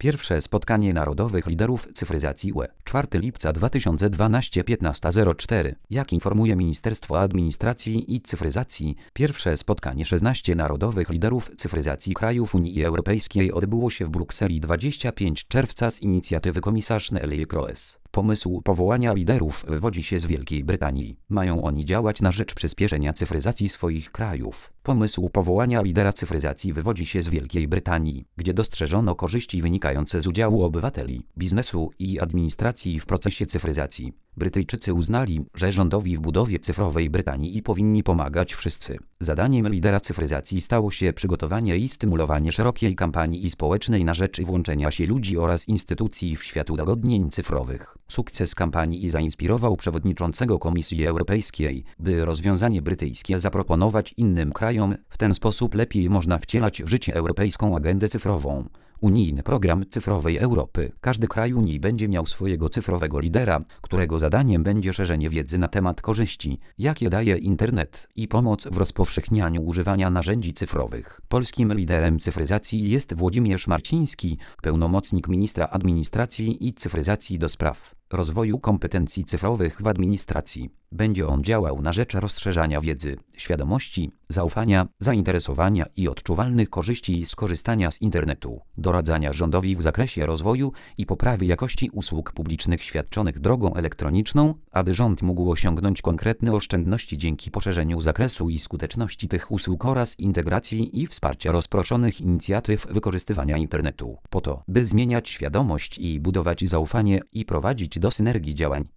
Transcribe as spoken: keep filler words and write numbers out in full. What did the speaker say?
Pierwsze spotkanie narodowych liderów cyfryzacji U E. czwartego lipca dwa tysiące dwunastego, piętnasta zero cztery. Jak informuje Ministerstwo Administracji i Cyfryzacji, pierwsze spotkanie szesnastu narodowych liderów cyfryzacji krajów Unii Europejskiej odbyło się w Brukseli dwudziestego piątego czerwca z inicjatywy komisarz Neelie Kroes. Pomysł powołania liderów wywodzi się z Wielkiej Brytanii. Mają oni działać na rzecz przyspieszenia cyfryzacji swoich krajów. Pomysł powołania lidera cyfryzacji wywodzi się z Wielkiej Brytanii, gdzie dostrzeżono korzyści wynikające z udziału obywateli, biznesu i administracji w procesie cyfryzacji. Brytyjczycy uznali, że rządowi w budowie cyfrowej Brytanii powinni pomagać wszyscy. Zadaniem lidera cyfryzacji stało się przygotowanie i stymulowanie szerokiej kampanii społecznej na rzecz włączenia się ludzi oraz instytucji w świat udogodnień cyfrowych. Sukces kampanii zainspirował przewodniczącego Komisji Europejskiej, by rozwiązanie brytyjskie zaproponować innym krajom. W ten sposób lepiej można wcielać w życie europejską agendę cyfrową. Unijny program cyfrowej Europy. Każdy kraj Unii będzie miał swojego cyfrowego lidera, którego zadaniem będzie szerzenie wiedzy na temat korzyści, jakie daje internet, i pomoc w rozpowszechnianiu używania narzędzi cyfrowych. Polskim liderem cyfryzacji jest Włodzimierz Marciński, pełnomocnik ministra administracji i cyfryzacji do spraw rozwoju kompetencji cyfrowych w administracji. Będzie on działał na rzecz rozszerzania wiedzy, świadomości, zaufania, zainteresowania i odczuwalnych korzyści z korzystania z internetu, doradzania rządowi w zakresie rozwoju i poprawy jakości usług publicznych świadczonych drogą elektroniczną, aby rząd mógł osiągnąć konkretne oszczędności dzięki poszerzeniu zakresu i skuteczności tych usług oraz integracji i wsparcia rozproszonych inicjatyw wykorzystywania internetu, po to, by zmieniać świadomość i budować zaufanie i prowadzić do synergii działań.